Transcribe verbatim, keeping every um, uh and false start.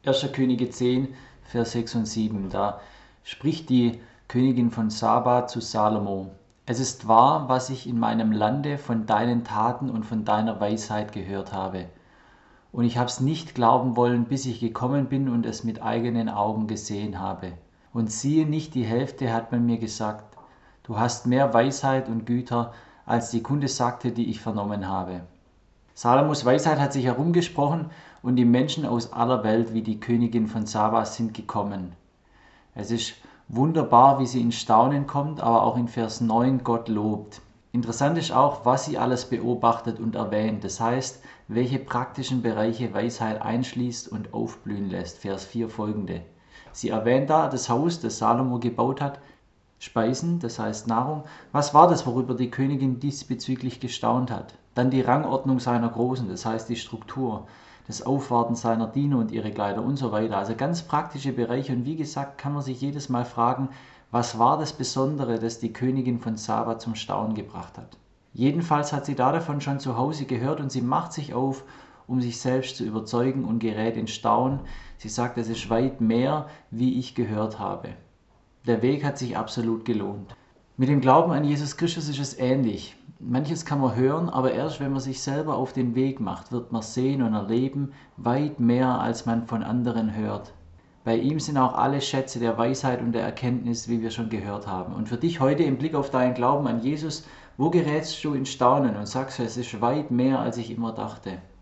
erster. Könige zehn, Vers sechs und sieben. Da spricht die Königin von Saba zu Salomo: Es ist wahr, was ich in meinem Lande von deinen Taten und von deiner Weisheit gehört habe. Und ich habe es nicht glauben wollen, bis ich gekommen bin und es mit eigenen Augen gesehen habe. Und siehe, nicht die Hälfte hat man mir gesagt. Du hast mehr Weisheit und Güter, als die Kunde sagte, die ich vernommen habe. Salomos Weisheit hat sich herumgesprochen und die Menschen aus aller Welt wie die Königin von Saba sind gekommen. Es ist wunderbar, wie sie in Staunen kommt, aber auch in Vers neun Gott lobt. Interessant ist auch, was sie alles beobachtet und erwähnt. Das heißt, welche praktischen Bereiche Weisheit einschließt und aufblühen lässt. Vers vier folgende. Sie erwähnt da das Haus, das Salomo gebaut hat, Speisen, das heißt Nahrung. Was war das, worüber die Königin diesbezüglich gestaunt hat? Dann die Rangordnung seiner Großen, das heißt die Struktur, das Aufwarten seiner Diener und ihre Kleider und so weiter. Also ganz praktische Bereiche. Und wie gesagt, kann man sich jedes Mal fragen, was war das Besondere, das die Königin von Saba zum Staunen gebracht hat? Jedenfalls hat sie da davon schon zu Hause gehört und sie macht sich auf, um sich selbst zu überzeugen und gerät in Staunen. Sie sagt, es ist weit mehr, wie ich gehört habe. Der Weg hat sich absolut gelohnt. Mit dem Glauben an Jesus Christus ist es ähnlich. Manches kann man hören, aber erst wenn man sich selber auf den Weg macht, wird man sehen und erleben weit mehr, als man von anderen hört. Bei ihm sind auch alle Schätze der Weisheit und der Erkenntnis, wie wir schon gehört haben. Und für dich heute im Blick auf deinen Glauben an Jesus, wo gerätst du in Staunen und sagst, es ist weit mehr, als ich immer dachte?